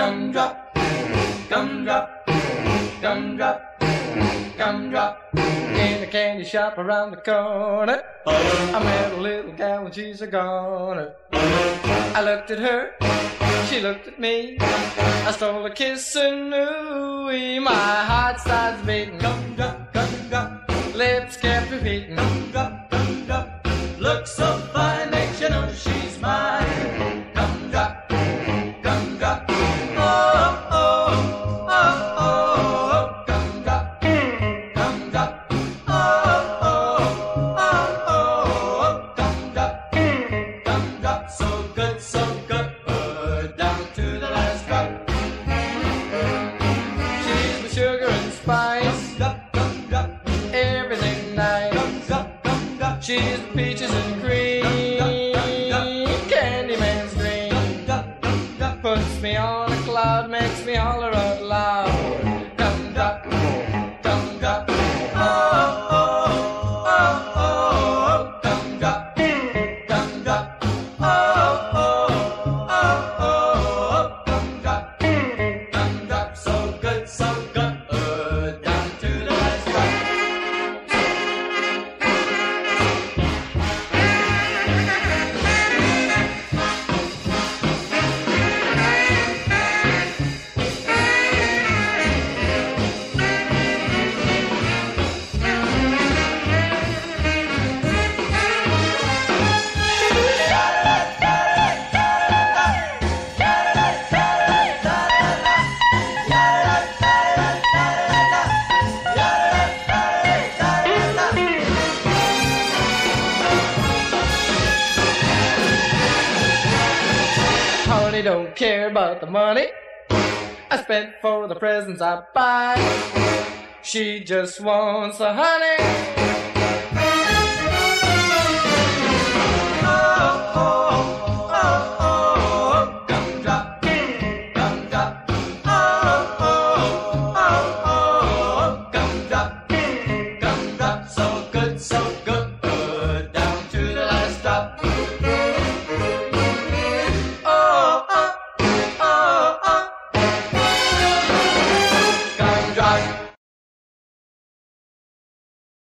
gumdrop, gumdrop, gumdrop, gumdrop. In a candy shop around the corner, I met a little gal and she's a goner. I looked at her, she looked at me. I stole a kiss and knew my heart starts beating. Gumdrop, gumdrop, lips kept repeating. Gumdrop, gumdrop, looks so fine, makes you know she's mine. Gumdrop, gumdrop, oh, oh, oh, oh, gumdrop, gumdrop, oh, oh, oh, oh, gumdrop, gumdrop, so good, down to the last drop. She's my sugar and spice, everything nice. She's the peaches and cream, Candyman's dream. Puts me on a cloud, makes me holler out loud. Gumdrop, gumdrop, oh, oh, oh, oh, gumdrop, gumdrop, oh, oh, oh, oh, gumdrop, gumdrop, so good, down to the last drop. Honey don't care about the money I spent for the presents I buy. She just wants the honey